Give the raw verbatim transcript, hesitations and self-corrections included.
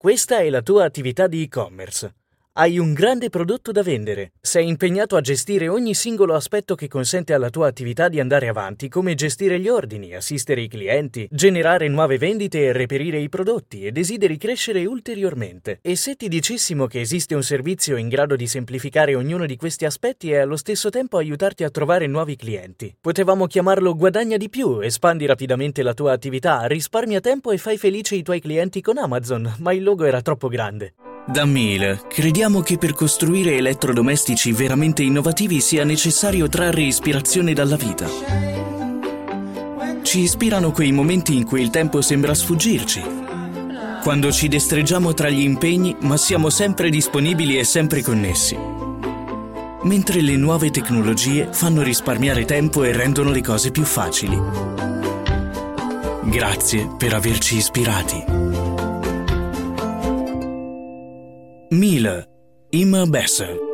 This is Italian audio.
Questa è la tua attività di e-commerce. Hai un grande prodotto da vendere. Sei impegnato a gestire ogni singolo aspetto che consente alla tua attività di andare avanti, come gestire gli ordini, assistere i clienti, generare nuove vendite e reperire i prodotti, e desideri crescere ulteriormente. E se ti dicessimo che esiste un servizio in grado di semplificare ognuno di questi aspetti e allo stesso tempo aiutarti a trovare nuovi clienti? Potevamo chiamarlo Guadagna di più, espandi rapidamente la tua attività, risparmia tempo e fai felice i tuoi clienti con Amazon, ma il logo era troppo grande. Da Miele crediamo che per costruire elettrodomestici veramente innovativi sia necessario trarre ispirazione dalla vita. Ci ispirano quei momenti in cui il tempo sembra sfuggirci, quando ci destreggiamo tra gli impegni ma siamo sempre disponibili e sempre connessi, mentre le nuove tecnologie fanno risparmiare tempo e rendono le cose più facili. Grazie per averci ispirati. Miele, immer besser.